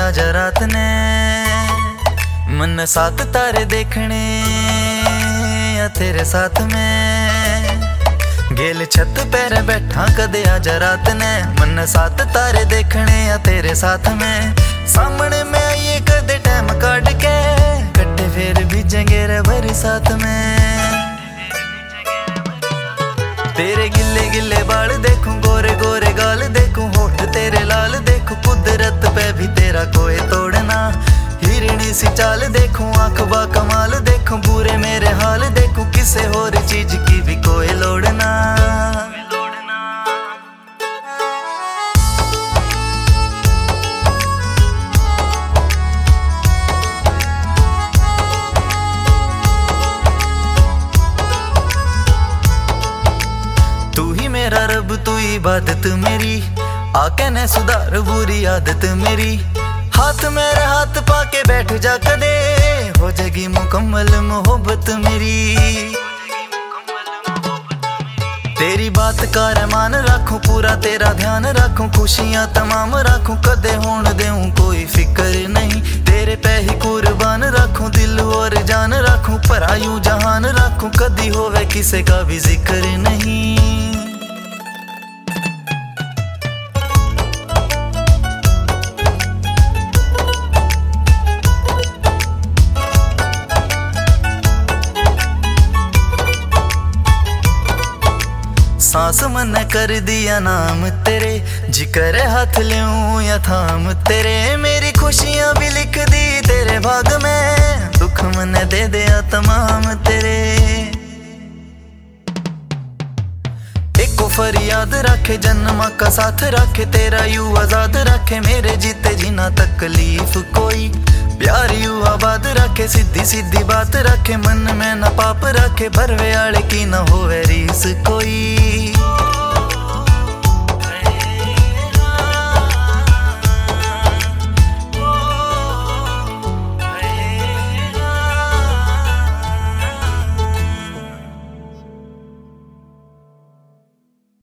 आजा रात ने मन साथ तारे देखने या तेरे साथ में गेल छत पैर बैठा कदे आजा रात ने मन साथ तारे देखने या तेरे साथ में सामने में आइए कदे टाइम काट के कट्टे फिर भीजेंगे रे बरसात में तेरे गिले गिले बाल देखूं गोरे गोरे गाल देखूं होठ तेरे लाल देखूं कुदरत पे भी तेरा कोई तोड़ना हिरणी सी चाल देखूं आंख बा कमाल देखूं बुरे मेरे हाल देखूं किसे और चीज की भी कोई लोड़ ना तू ही मेरा रब तू इबादत मेरी आके ने सुधार बुरी आदत मेरी हाथ मेरे हाथ पाके बैठ जा कदे हो जाएगी मुकम्मल मोहब्बत मेरी तेरी बात का रहमान रखूं पूरा तेरा ध्यान रखूं खुशियां तमाम रखूं कदे होने देऊं कोई फिक्र नहीं तेरे पे ही कुर्बान रखूं दिल और जान रखूं परायू जहान रखूं कदी होवे किसे का भी जिक्र नहीं सांस मन कर दिया नाम तेरे जिक्र हाथ लूं या थाम तेरे मेरी खुशियां भी लिख दी तेरे भाग में दुख मन दे दिया तमाम तेरे एको फरियाद रखे जन्म का साथ रखे तेरा यू आजाद रखे मेरे जीते जीना तकलीफ कोई प्यार यू आबाद रखे सीधी सीधी बात रखे मन में न पाप रखे भरवे आले की न होवे रीस कोई